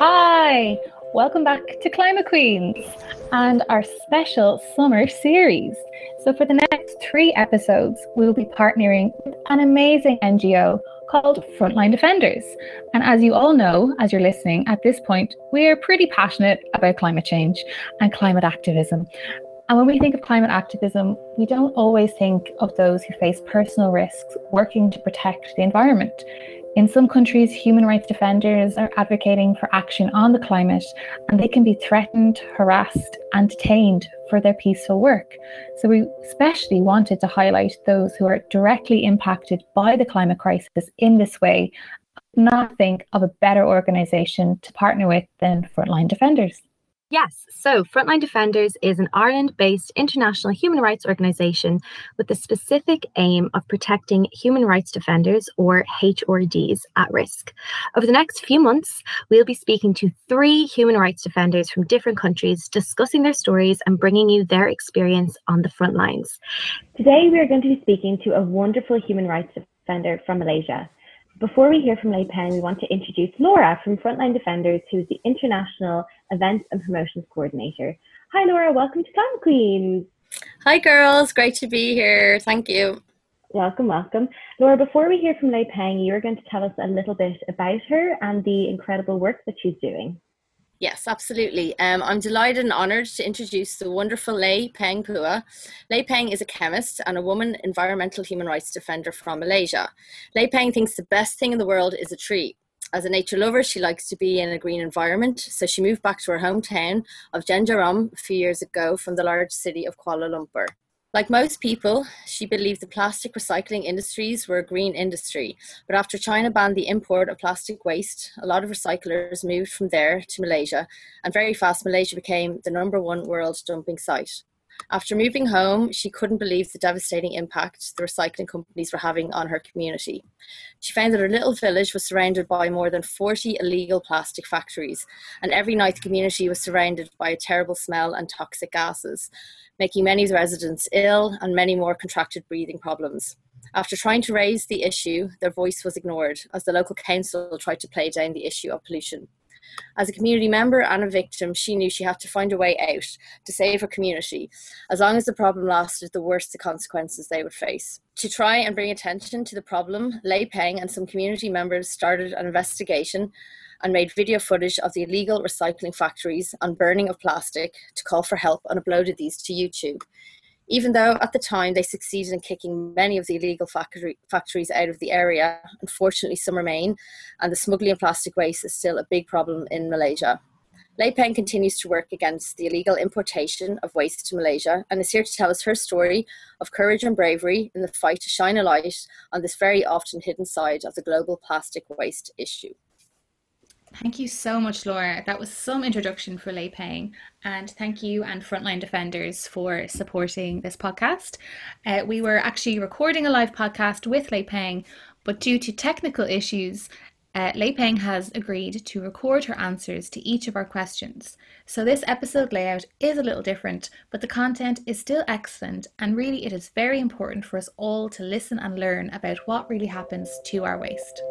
Hi, welcome back to Climate Queens and our special summer series. So for the next 3 episodes, we'll be partnering with an amazing NGO called Frontline Defenders. And as you all know, as you're listening at this point, we are pretty passionate about climate change and climate activism. And when we think of climate activism, we don't always think of those who face personal risks working to protect the environment. In some countries, human rights defenders are advocating for action on the climate, and they can be threatened, harassed, and detained for their peaceful work. So we especially wanted to highlight those who are directly impacted by the climate crisis in this way, not think of a better organisation to partner with than Frontline Defenders. Yes, so Frontline Defenders is an Ireland-based international human rights organisation with the specific aim of protecting human rights defenders, or HRDs, at risk. Over the next few months, we'll be speaking to 3 human rights defenders from different countries, discussing their stories and bringing you their experience on the front lines. Today, we are going to be speaking to a wonderful human rights defender from Malaysia. Before we hear from Lei Peng, we want to introduce Laura from Frontline Defenders, who is the International Events and Promotions Coordinator. Hi Laura, welcome to Climate Queens. Hi girls, great to be here. Thank you. Welcome, welcome. Laura, before we hear from Lei Peng, you're going to tell us a little bit about her and the incredible work that she's doing. Yes, absolutely. I'm delighted and honoured to introduce the wonderful Lei Peng Pua. Lei Peng is a chemist and a woman environmental human rights defender from Malaysia. Lei Peng thinks the best thing in the world is a tree. As a nature lover, she likes to be in a green environment, so she moved back to her hometown of Jenjaram a few years ago from the large city of Kuala Lumpur. Like most people, she believed the plastic recycling industries were a green industry, but after China banned the import of plastic waste, a lot of recyclers moved from there to Malaysia, and very fast Malaysia became the #1 world dumping site. After moving home, she couldn't believe the devastating impact the recycling companies were having on her community. She found that her little village was surrounded by more than 40 illegal plastic factories, and every night the community was surrounded by a terrible smell and toxic gases, making many of the residents ill and many more contracted breathing problems. After trying to raise the issue, their voice was ignored as the local council tried to play down the issue of pollution. As a community member and a victim, she knew she had to find a way out to save her community. As long as the problem lasted, the worse the consequences they would face. To try and bring attention to the problem, Lei Peng and some community members started an investigation and made video footage of the illegal recycling factories and burning of plastic to call for help and uploaded these to YouTube. Even though at the time they succeeded in kicking many of the illegal factories out of the area, unfortunately some remain, and the smuggling of plastic waste is still a big problem in Malaysia. Lei Peng continues to work against the illegal importation of waste to Malaysia and is here to tell us her story of courage and bravery in the fight to shine a light on this very often hidden side of the global plastic waste issue. Thank you so much, Laura. That was some introduction for Lei Peng, and thank you and Frontline Defenders for supporting this podcast. We were actually recording a live podcast with Lei Peng, but due to technical issues, Lei Peng has agreed to record her answers to each of our questions. So this episode layout is a little different, but the content is still excellent, and really it is very important for us all to listen and learn about what really happens to our waste.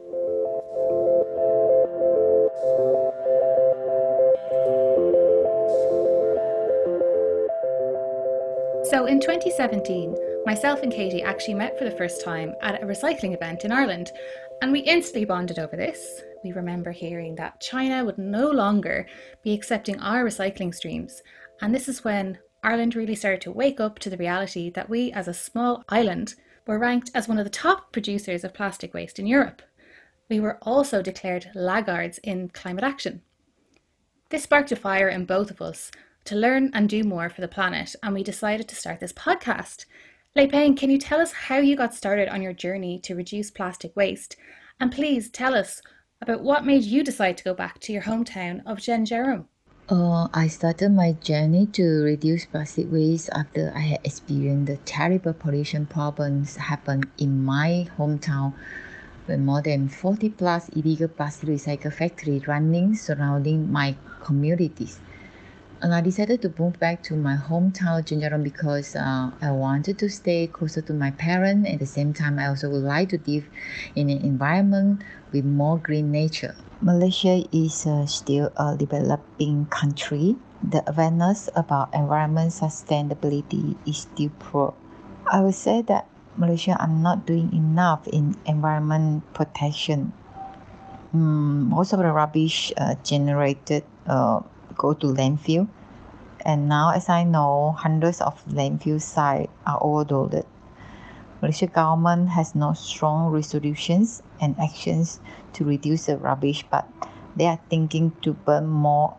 So in 2017, myself and Katie actually met for the first time at a recycling event in Ireland, and we instantly bonded over this. We remember hearing that China would no longer be accepting our recycling streams, and this is when Ireland really started to wake up to the reality that we, as a small island, were ranked as one of the top producers of plastic waste in Europe. We were also declared laggards in climate action. This sparked a fire in both of us to learn and do more for the planet, and we decided to start this podcast. Lei Peng, can you tell us how you got started on your journey to reduce plastic waste? And please tell us about what made you decide to go back to your hometown of Jenjaram. I started my journey to reduce plastic waste after I had experienced the terrible pollution problems happen in my hometown, when more than 40 plus illegal plastic recycle factories running surrounding my communities. And I decided to move back to my hometown, Jinjaron, because I wanted to stay closer to my parents. At the same time, I also would like to live in an environment with more green nature. Malaysia is still a developing country. The awareness about environment sustainability is still poor. I would say that Malaysia are not doing enough in environment protection. Most of the rubbish generated go to landfill, and now, as I know, hundreds of landfill sites are overloaded. Malaysia government has no strong resolutions and actions to reduce the rubbish, but they are thinking to build more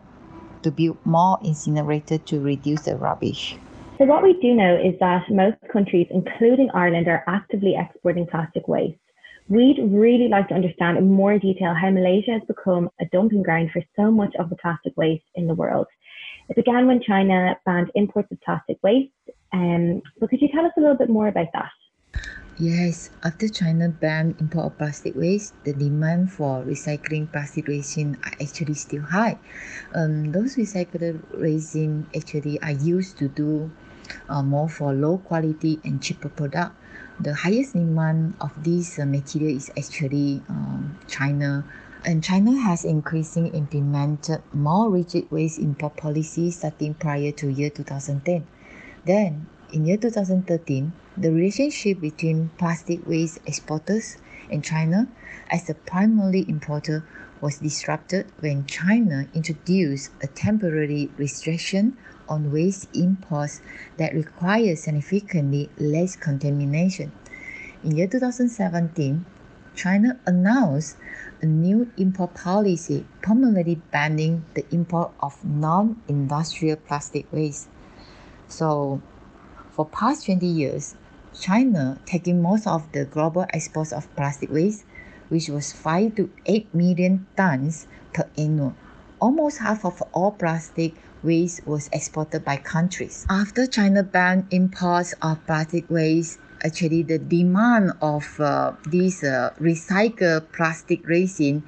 incinerator to reduce the rubbish. So what we do know is that most countries, including Ireland, are actively exporting plastic waste. We'd really like to understand in more detail how Malaysia has become a dumping ground for so much of the plastic waste in the world. It began when China banned imports of plastic waste. But could you tell us a little bit more about that? Yes, after China banned import of plastic waste, the demand for recycling plastic resin are actually still high. Those recycled resin actually are used to do more for low quality and cheaper product. The highest demand of this material is actually China. And China has increasingly implemented more rigid waste import policies starting prior to year 2010. Then, in year 2013, the relationship between plastic waste exporters and China as a primary importer was disrupted when China introduced a temporary restriction on waste imports that require significantly less contamination. In year 2017, China announced a new import policy permanently banning the import of non-industrial plastic waste. So, for past 20 years, China taking most of the global exports of plastic waste, which was 5 to 8 million tons per annum. Almost half of all plastic waste was exported by countries. After China banned imports of plastic waste, actually the demand of this recycled plastic resin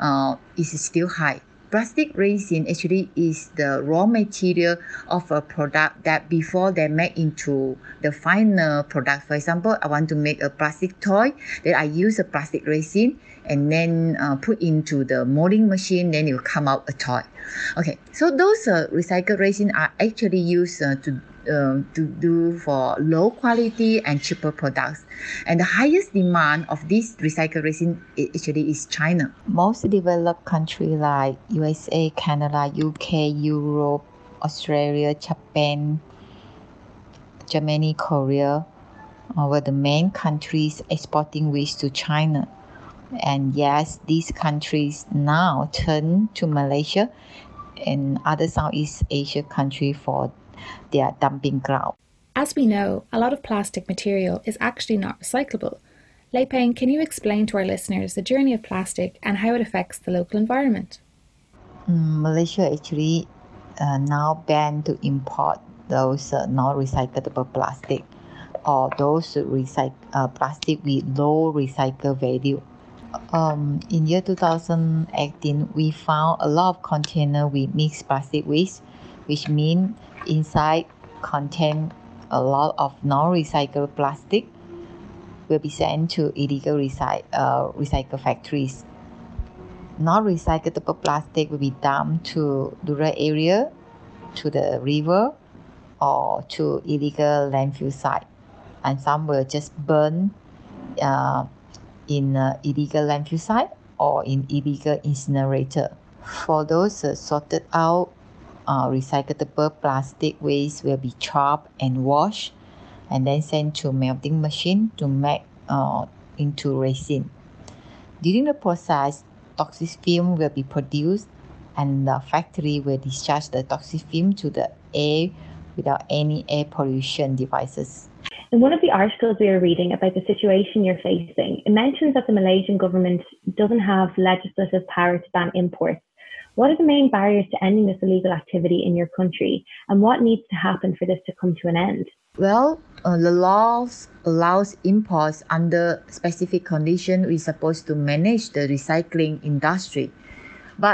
is still high. Plastic resin actually is the raw material of a product that before they make into the final product. For example, I want to make a plastic toy, then I use a plastic resin and then put into the molding machine, then it will come out a toy. Okay, so those recycled resin are actually used to do for low quality and cheaper products. And the highest demand of this recycled resin actually is China. Most developed countries like USA, Canada, UK, Europe, Australia, Japan, Germany, Korea were the main countries exporting waste to China. And yes, these countries now turn to Malaysia and other Southeast Asia countries for their dumping ground. As we know, a lot of plastic material is actually not recyclable. Lei Peng, can you explain to our listeners the journey of plastic and how it affects the local environment? Malaysia actually now banned to import those non-recyclable plastic or those plastic with low recycle value. In year 2018, we found a lot of containers with mixed plastic waste, which means inside contain a lot of non-recyclable plastic will be sent to illegal recycle factories. Non-recyclable plastic will be dumped to rural area, to the river, or to illegal landfill site, and some will just burn in illegal landfill site or in illegal incinerator. For those sorted out, recyclable plastic waste will be chopped and washed and then sent to melting machine to make into resin. During the process, toxic film will be produced and the factory will discharge the toxic film to the air without any air pollution devices. In one of the articles we were reading about the situation you're facing, it mentions that the Malaysian government doesn't have legislative power to ban imports. What are the main barriers to ending this illegal activity in your country, and what needs to happen for this to come to an end? Well, the laws allows imports under specific conditions. We're supposed to manage the recycling industry. But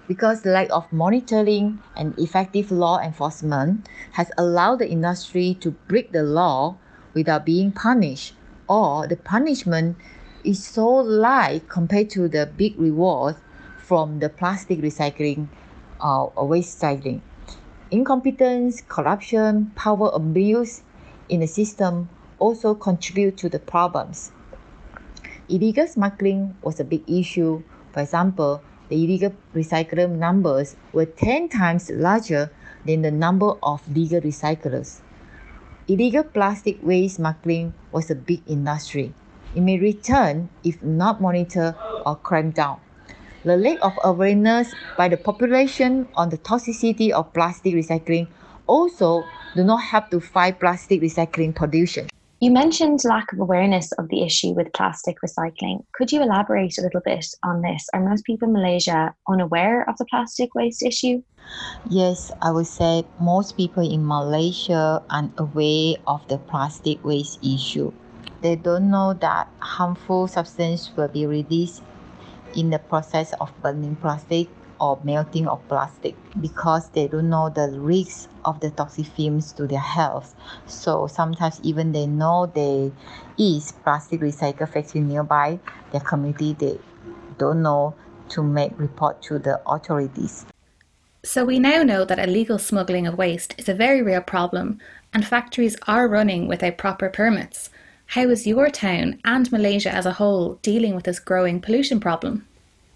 because the lack of monitoring and effective law enforcement has allowed the industry to break the law without being punished, or the punishment is so light compared to the big reward from the plastic recycling or waste cycling. Incompetence, corruption, power abuse in the system also contribute to the problems. Illegal smuggling was a big issue. For example, the illegal recycler numbers were 10 times larger than the number of legal recyclers. Illegal plastic waste smuggling was a big industry. It may return if not monitored or cramped down. The lack of awareness by the population on the toxicity of plastic recycling also do not help to fight plastic recycling pollution. You mentioned lack of awareness of the issue with plastic recycling. Could you elaborate a little bit on this? Are most people in Malaysia unaware of the plastic waste issue? Yes, I would say most people in Malaysia are unaware of the plastic waste issue. They don't know that harmful substance will be released in the process of burning plastic or melting of plastic, because they don't know the risks of the toxic fumes to their health. So sometimes even they know there is plastic recycle factory nearby their community, they don't know to make report to the authorities. So we now know that illegal smuggling of waste is a very real problem, and factories are running without proper permits. How is your town and Malaysia as a whole dealing with this growing pollution problem?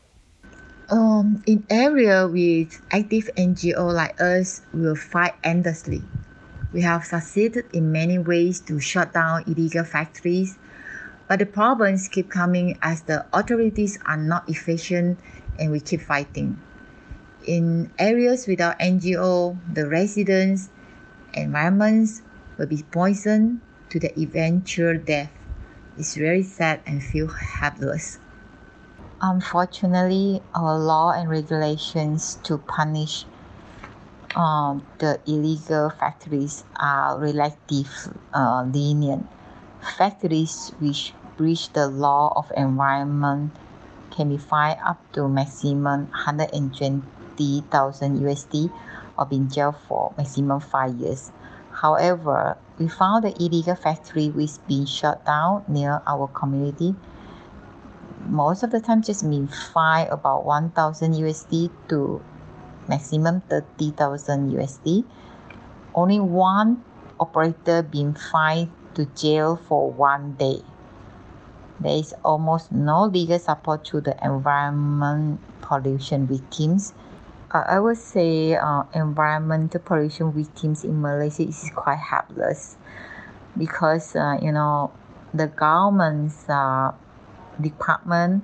In area with active NGO like us, we will fight endlessly. We have succeeded in many ways to shut down illegal factories, but the problems keep coming as the authorities are not efficient and we keep fighting. In areas without NGO, the residents' environments will be poisoned to the eventual death. It's very sad and feel helpless. Unfortunately, our law and regulations to punish the illegal factories are relatively lenient. Factories which breach the law of environment can be fined up to maximum 120,000 USD or be in jail for maximum 5 years. However, we found the illegal factory which been shut down near our community. Most of the time just mean fine about 1,000 USD to maximum 30,000 USD. Only one operator been fined to jail for 1 day. There is almost no legal support to the environment pollution victims. I would say environmental pollution victims in Malaysia is quite helpless, because the government's department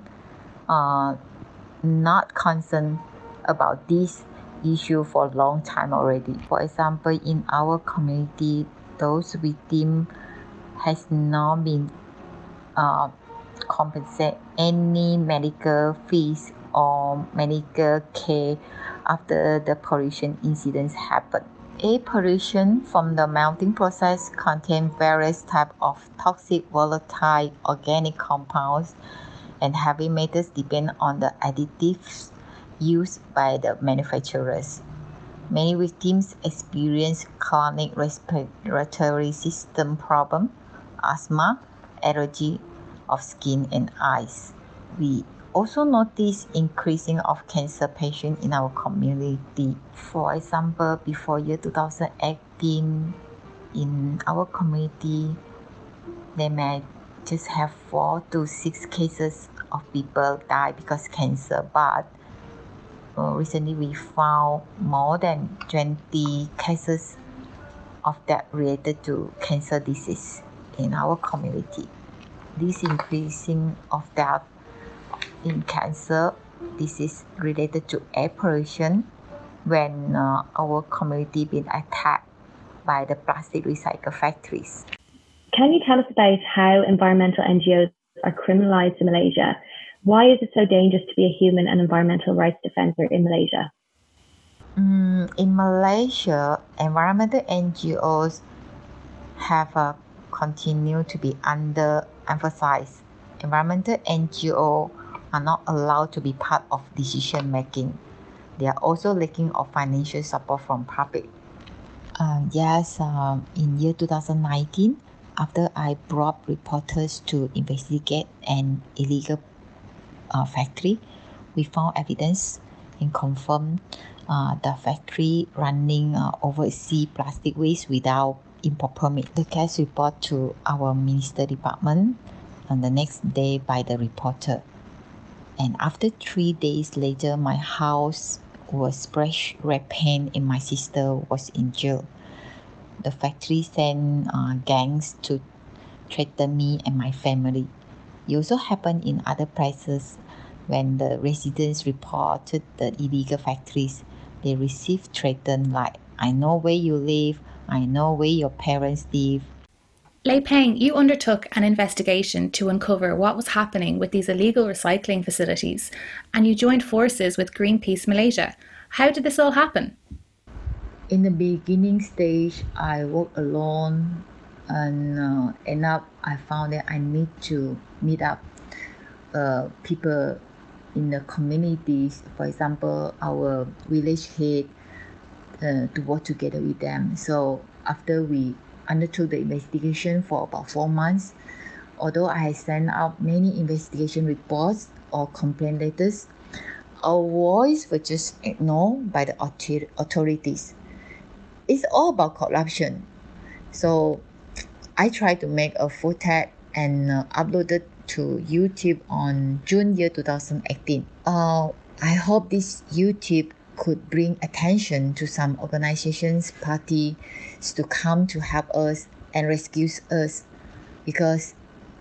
not concerned about this issue for a long time already. For example, in our community, those victims has not been compensated any medical fees or medical care after the pollution incidents happen. Air pollution from the melting process contains various types of toxic volatile organic compounds and heavy metals depend on the additives used by the manufacturers. Many victims experience chronic respiratory system problem, asthma, allergy of skin and eyes. We also notice increasing of cancer patients in our community. For example, before year 2018, in our community, they may just have 4 to 6 cases of people die because cancer, but recently we found more than 20 cases of that related to cancer disease in our community. This increasing of death in cancer disease related to air pollution when our community been attacked by the plastic recycle factories. Can you tell us about how environmental NGOs are criminalized in Malaysia? Why is it so dangerous to be a human and environmental rights defender in Malaysia? In Malaysia, environmental NGOs have continued to be underemphasized. Environmental NGOs are not allowed to be part of decision making. They are also lacking of financial support from public. Yes, in year 2019, after I brought reporters to investigate an illegal factory, we found evidence and confirmed the factory running overseas plastic waste without import permit. The case report to our minister department on the next day by the reporter. And after 3 days later, my house was splashed red paint and my sister was in jail. The factory sent gangs to threaten me and my family. It also happened in other places. When the residents reported the illegal factories, they received threats like, I know where you live, I know where your parents live. Lei Peng, you undertook an investigation to uncover what was happening with these illegal recycling facilities, and you joined forces with Greenpeace Malaysia. How did this all happen? In the beginning stage, I worked alone, and end up I found that I need to meet up people in the communities, for example, our village head, to work together with them. So after we undertook the investigation for about 4 months, although I sent out many investigation reports or complaint letters, our voice was just ignored by the authorities. It's all about corruption. So I tried to make a footage and uploaded to YouTube on June year 2018. I hope this YouTube could bring attention to some organizations, parties to come to help us and rescue us, because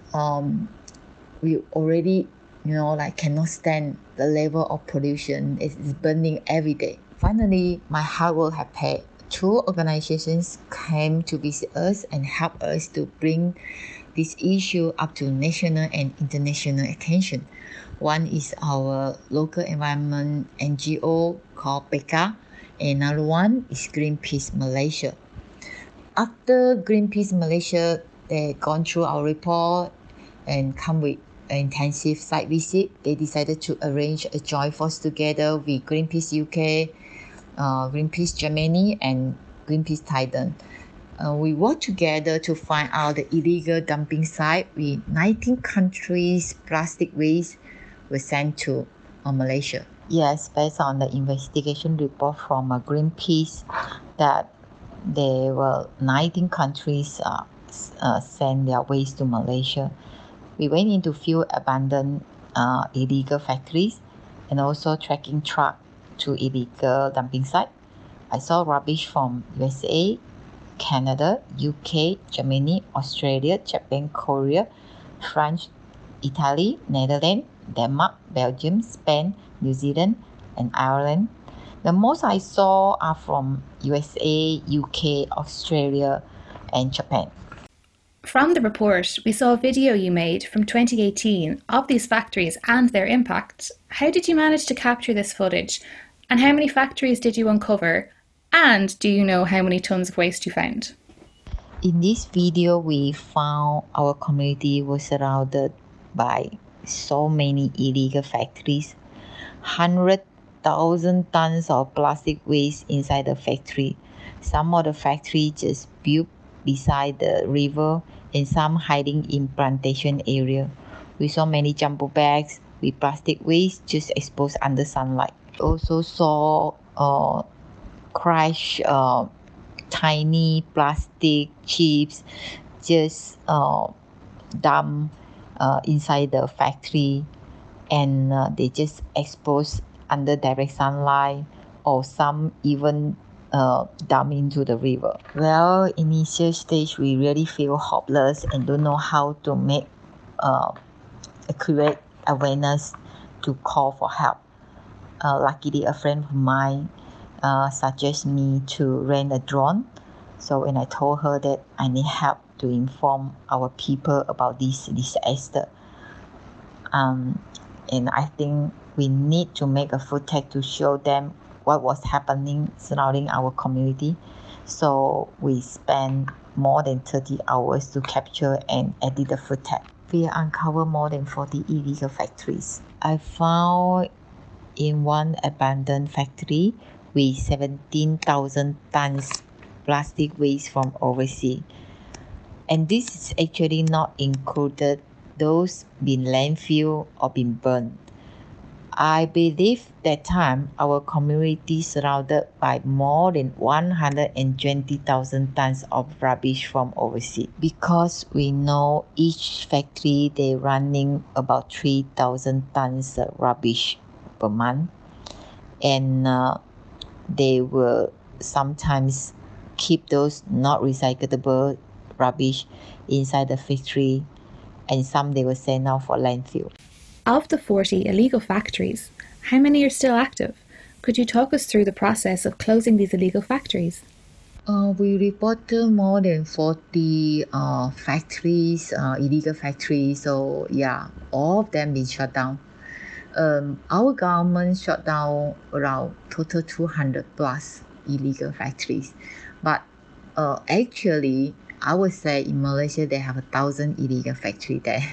we already cannot stand the level of pollution. It's burning every day. Finally, my hard work has paid. 2 organizations came to visit us and help us to bring this issue up to national and international attention. One is our local environment NGO called PECA, and another one is Greenpeace Malaysia. After Greenpeace Malaysia, they gone through our report and come with an intensive site visit. They decided to arrange a joint force together with Greenpeace UK, Greenpeace Germany, and Greenpeace Thailand. We worked together to find out the illegal dumping site with 19 countries. Plastic waste was sent to Malaysia. Yes, based on the investigation report from Greenpeace, that there were 19 countries send their waste to Malaysia. We went into few abandoned illegal factories and also tracking truck to illegal dumping site. I saw rubbish from USA, Canada, UK, Germany, Australia, Japan, Korea, France, Italy, Netherlands, Denmark, Belgium, Spain, New Zealand, and Ireland. The most I saw are from USA, UK, Australia, and Japan. From the report, we saw a video you made from 2018 of these factories and their impact. How did you manage to capture this footage? And how many factories did you uncover? And do you know how many tons of waste you found? In this video, we found our community was surrounded by so many illegal factories. 100,000 tons of plastic waste inside the factory. Some of the factory just built beside the river and some hiding in plantation area. We saw many jumbo bags with plastic waste just exposed under sunlight. We also saw crushed tiny plastic chips just dumped inside the factory, and they just exposed under direct sunlight, or some even dumped into the river. Well, initial stage we really feel hopeless and don't know how to make accurate awareness to call for help. Luckily, a friend of mine suggested me to rent a drone. So when I told her that I need help to inform our people about this disaster, and I think we need to make a footage to show them what was happening surrounding our community. So we spent more than 30 hours to capture and edit the footage. We uncovered more than 40 illegal factories. I found in one abandoned factory with 17,000 tons plastic waste from overseas. And this is actually not included those been landfill or been burned. I believe that time our community surrounded by more than 120,000 tons of rubbish from overseas, because we know each factory they running about 3,000 tons of rubbish per month, and they will sometimes keep those not recyclable rubbish inside the factory, and some they will send out for landfill. Of the 40 illegal factories, how many are still active? Could you talk us through the process of closing these illegal factories? We reported more than 40 factories, illegal factories. So yeah, all of them been shut down. Our government shut down around total 200 plus illegal factories. But actually, I would say in Malaysia, they have 1,000 illegal factories there.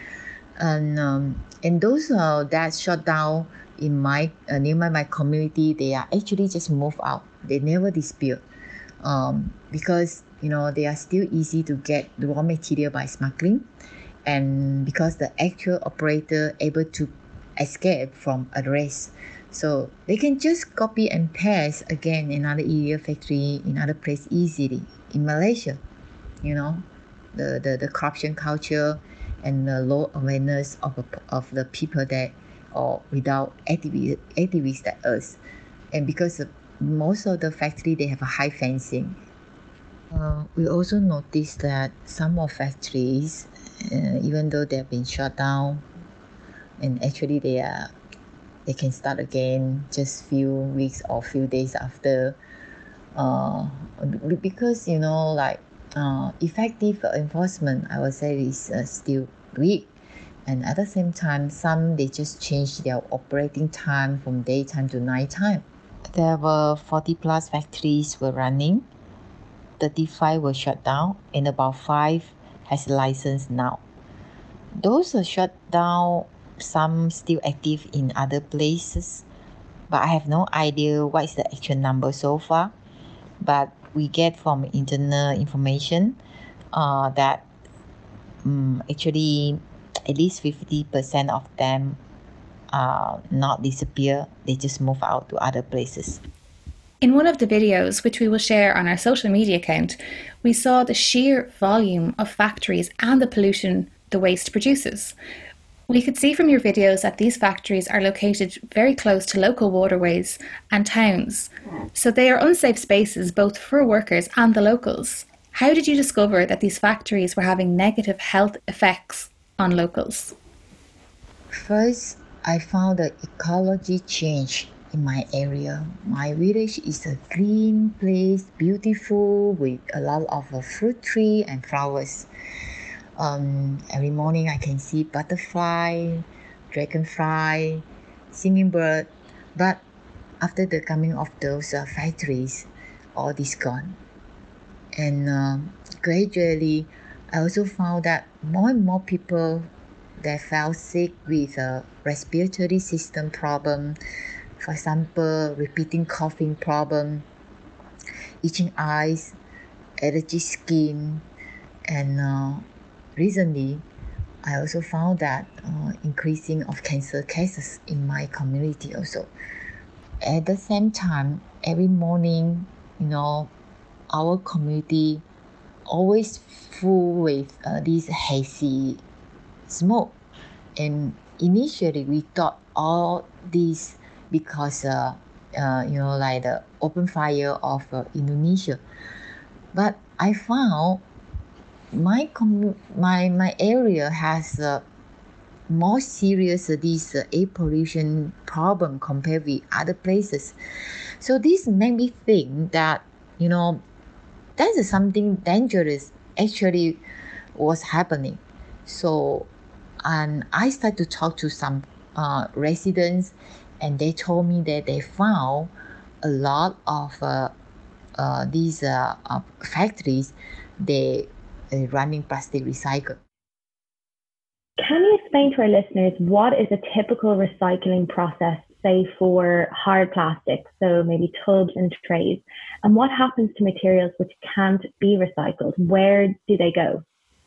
And those that shut down in my nearby my community, they are actually just moved out. They never disappear, because they are still easy to get the raw material by smuggling, and because the actual operator able to escape from arrest, so they can just copy and paste again another illegal factory in other place easily. In Malaysia, the corruption culture and the low awareness of the people that or without activists like us, and because most of the factory they have a high fencing. We also noticed that some of factories, even though they have been shut down, and actually they can start again just few weeks or few days after, because effective enforcement, I would say, is still weak. And at the same time, some they just change their operating time from daytime to nighttime. There were 40 plus factories were running, 35 were shut down, and about 5 has license now. Those are shut down, some still active in other places, but I have no idea what is the actual number so far. But we get from internal information that actually at least 50% of them not disappear, they just move out to other places. In one of the videos, which we will share on our social media account, we saw the sheer volume of factories and the pollution the waste produces. We could see from your videos that these factories are located very close to local waterways and towns, so they are unsafe spaces both for workers and the locals. How did you discover that these factories were having negative health effects on locals? First, I found the ecology change in my area. My village is a green place, beautiful, with a lot of fruit tree and flowers. Every morning I can see butterfly, dragonfly, singing bird. But after the coming of those factories, all this gone. And gradually, I also found that more and more people that fell sick with a respiratory system problem, for example, repeating coughing problem, itching eyes, allergy skin, and recently, I also found that increasing of cancer cases in my community also. At the same time, every morning, our community always full with this hazy smoke. And initially, we thought all this because, like the open fire of Indonesia. But I found my area has more serious this air pollution problem compared with other places. So this made me think that that is something dangerous actually was happening. So, and I started to talk to some residents, and they told me that they found a lot of these factories they running plastic recycle. Can you explain to our listeners what is a typical recycling process say for hard plastics, so maybe tubs and trays? And what happens to materials which can't be recycled? Where do they go?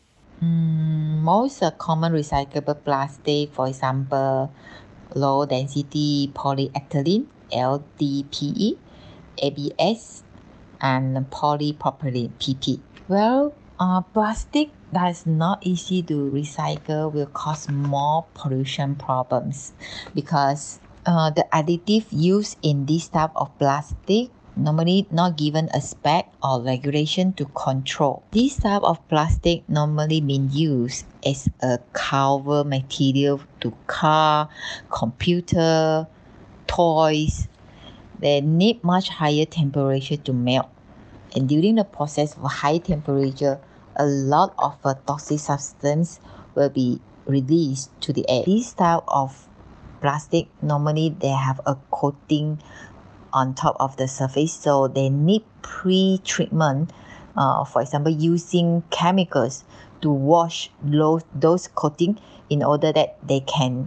Most common recyclable plastic, for example, low density polyethylene, LDPE, ABS, and polypropylene, PP. Well, plastic that's not easy to recycle will cause more pollution problems because the additive used in this type of plastic normally not given a spec or regulation to control. This type of plastic normally being used as a cover material to car, computer, toys. They need much higher temperature to melt. And during the process of high temperature, a lot of toxic substance will be released to the air. This type of plastic normally they have a coating on top of the surface, so they need pre-treatment, for example using chemicals to wash those coating in order that they can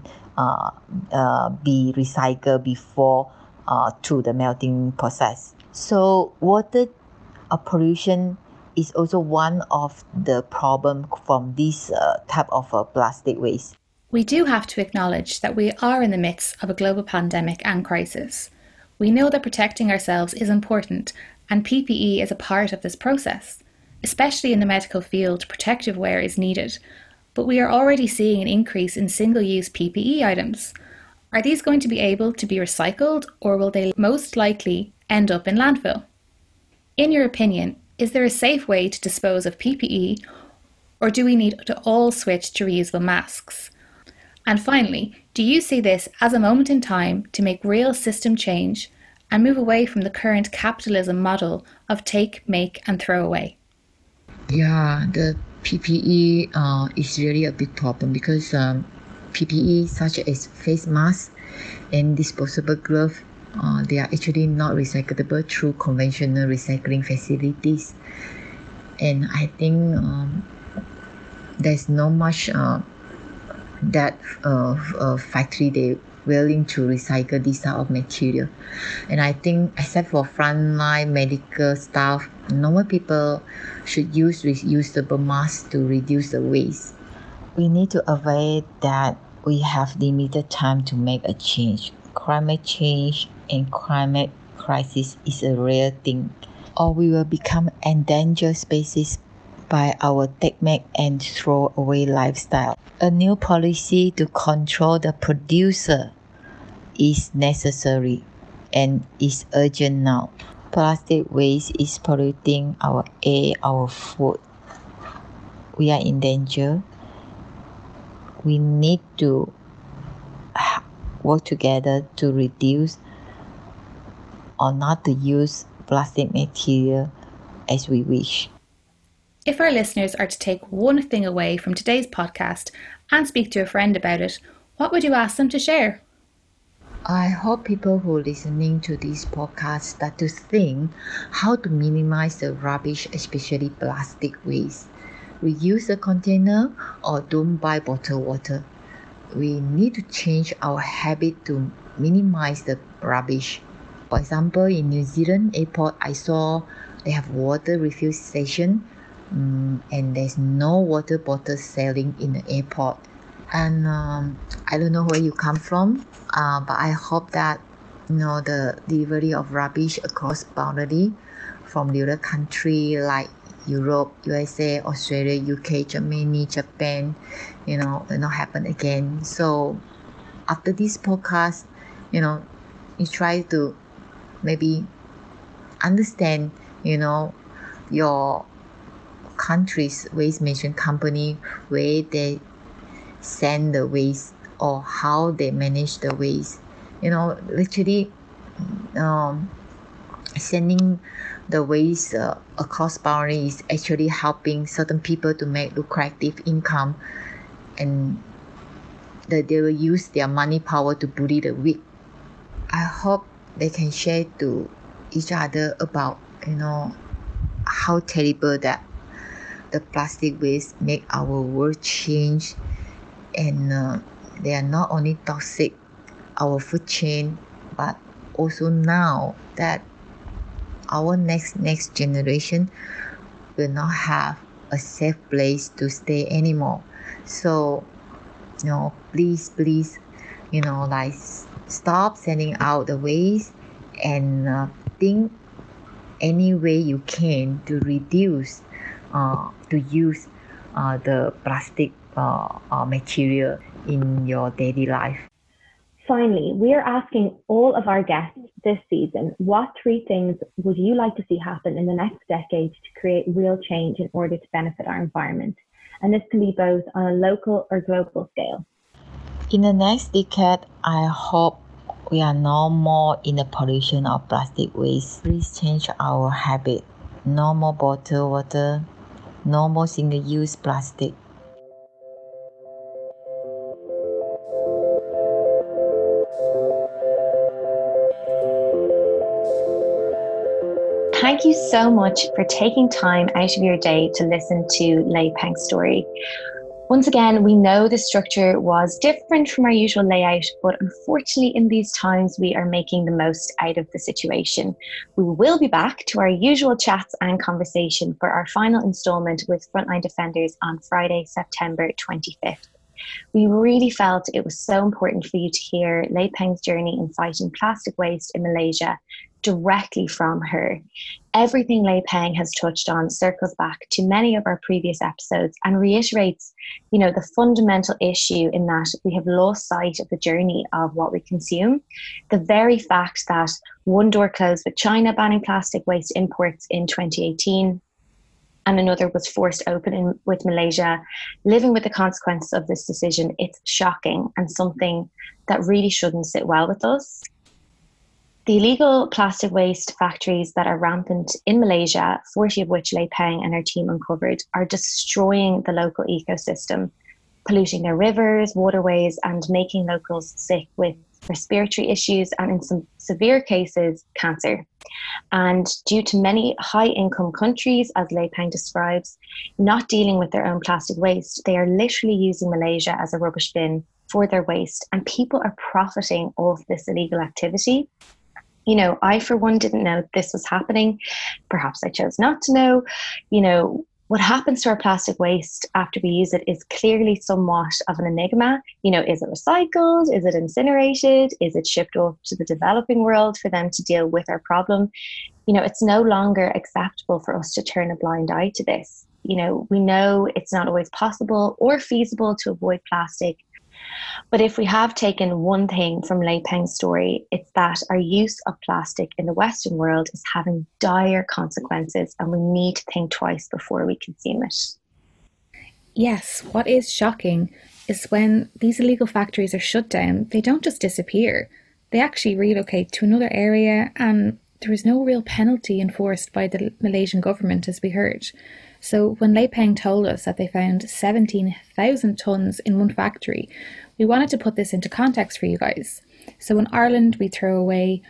be recycled before to the melting process. So water pollution is also one of the problem from this type of plastic waste. We do have to acknowledge that we are in the midst of a global pandemic and crisis. We know that protecting ourselves is important, and PPE is a part of this process. Especially in the medical field, protective wear is needed, but we are already seeing an increase in single-use PPE items. Are these going to be able to be recycled, or will they most likely end up in landfill? In your opinion, is there a safe way to dispose of PPE, or do we need to all switch to reusable masks? And finally, do you see this as a moment in time to make real system change and move away from the current capitalism model of take, make and throw away? Yeah, the PPE is really a big problem because PPE such as face masks and disposable gloves, they are actually not recyclable through conventional recycling facilities. And I think there's not much that factory they willing to recycle this type of material. And I think except for frontline medical staff, normal people should use reusable masks to reduce the waste. We need to avoid that we have limited time to make a change. Climate change and climate crisis is a real thing, or we will become endangered species by our take, make and throw away lifestyle. A new policy to control the producer is necessary and is urgent now. Plastic waste is polluting our air, our food. We are in danger. We need to work together to reduce or not to use plastic material as we wish. If our listeners are to take one thing away from today's podcast and speak to a friend about it, what would you ask them to share? I hope people who are listening to this podcast start to think how to minimize the rubbish, especially plastic waste. Reuse the container or don't buy bottled water. We need to change our habit to minimize the rubbish. For example, in New Zealand airport, I saw they have water refill station. And there's no water bottles selling in the airport. And I don't know where you come from, but I hope that the delivery of rubbish across boundary from the other country like Europe, USA, Australia, UK, Germany, Japan, will not happen again. So after this podcast, you try to maybe understand, your country's waste management company, where they send the waste or how they manage the waste. Literally sending the waste across boundaries is actually helping certain people to make lucrative income, and that they will use their money power to bully the weak. I hope they can share to each other about how terrible that the plastic waste make our world change, and they are not only toxic our food chain, but also now that our next generation will not have a safe place to stay anymore. So, please, like stop sending out the waste and think any way you can to reduce to use the plastic material in your daily life. Finally, we are asking all of our guests this season, what 3 things would you like to see happen in the next decade to create real change in order to benefit our environment? And this can be both on a local or global scale. In the next decade, I hope we are no more in the pollution of plastic waste. Please change our habit. No more bottled water. No more single-use plastic. Thank you so much for taking time out of your day to listen to Lei Peng's story. Once again, we know the structure was different from our usual layout, but unfortunately in these times we are making the most out of the situation. We will be back to our usual chats and conversation for our final instalment with Frontline Defenders on Friday, September 25th. We really felt it was so important for you to hear Lei Peng's journey in fighting plastic waste in Malaysia directly from her. Everything Lei Peng has touched on circles back to many of our previous episodes and reiterates, the fundamental issue in that we have lost sight of the journey of what we consume. The very fact that one door closed with China banning plastic waste imports in 2018 and another was forced open with Malaysia, living with the consequences of this decision, it's shocking and something that really shouldn't sit well with us. The illegal plastic waste factories that are rampant in Malaysia, 40 of which Lei Peng and her team uncovered, are destroying the local ecosystem, polluting their rivers, waterways, and making locals sick with respiratory issues and, in some severe cases, cancer. And due to many high-income countries, as Lei Peng describes, not dealing with their own plastic waste, they are literally using Malaysia as a rubbish bin for their waste, and people are profiting off this illegal activity. I, for one, didn't know this was happening. Perhaps I chose not to know. What happens to our plastic waste after we use it is clearly somewhat of an enigma. Is it recycled? Is it incinerated? Is it shipped off to the developing world for them to deal with our problem? It's no longer acceptable for us to turn a blind eye to this. We know it's not always possible or feasible to avoid plastic. But if we have taken one thing from Lei Peng's story, it's that our use of plastic in the Western world is having dire consequences and we need to think twice before we consume it. Yes, what is shocking is when these illegal factories are shut down, they don't just disappear. They actually relocate to another area and there is no real penalty enforced by the Malaysian government, as we heard. So when Lei Peng told us that they found 17,000 tonnes in one factory, we wanted to put this into context for you guys. So in Ireland, we throw away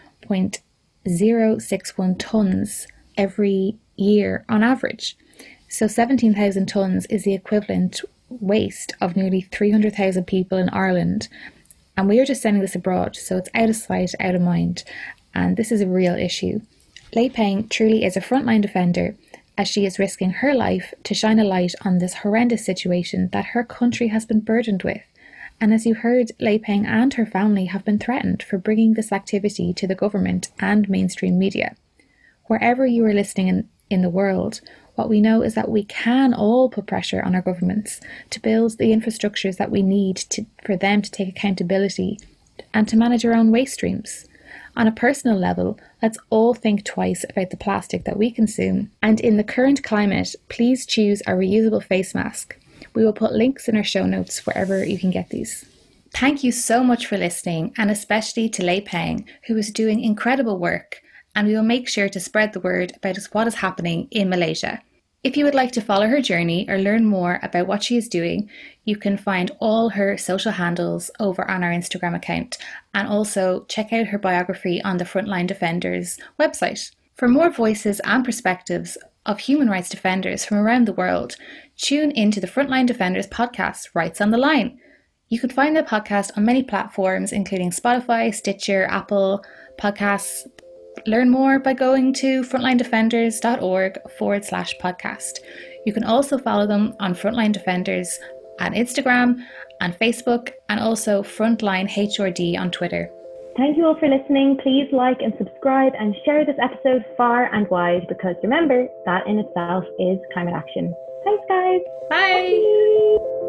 0.061 tonnes every year on average. So 17,000 tonnes is the equivalent waste of nearly 300,000 people in Ireland. And we are just sending this abroad, so it's out of sight, out of mind. And this is a real issue. Lei Peng truly is a frontline defender, as she is risking her life to shine a light on this horrendous situation that her country has been burdened with. And as you heard, Lei Peng and her family have been threatened for bringing this activity to the government and mainstream media. Wherever you are listening in the world, what we know is that we can all put pressure on our governments to build the infrastructures that we need for them to take accountability and to manage our own waste streams. On a personal level, let's all think twice about the plastic that we consume. And in the current climate, please choose a reusable face mask. We will put links in our show notes wherever you can get these. Thank you so much for listening, and especially to Lei Peng, who is doing incredible work, and we will make sure to spread the word about what is happening in Malaysia. If you would like to follow her journey or learn more about what she is doing, you can find all her social handles over on our Instagram account, and also check out her biography on the Frontline Defenders website. For more voices and perspectives of human rights defenders from around the world, tune into the Frontline Defenders podcast, Rights on the Line. You can find the podcast on many platforms, including Spotify, Stitcher, Apple Podcasts. Learn more by going to frontlinedefenders.org/podcast. You can also follow them on Frontline Defenders on Instagram and Facebook, and also Frontline HRD on Twitter. Thank you all for listening. Please like and subscribe and share this episode far and wide, because remember, that in itself is climate action. Thanks, guys. Bye.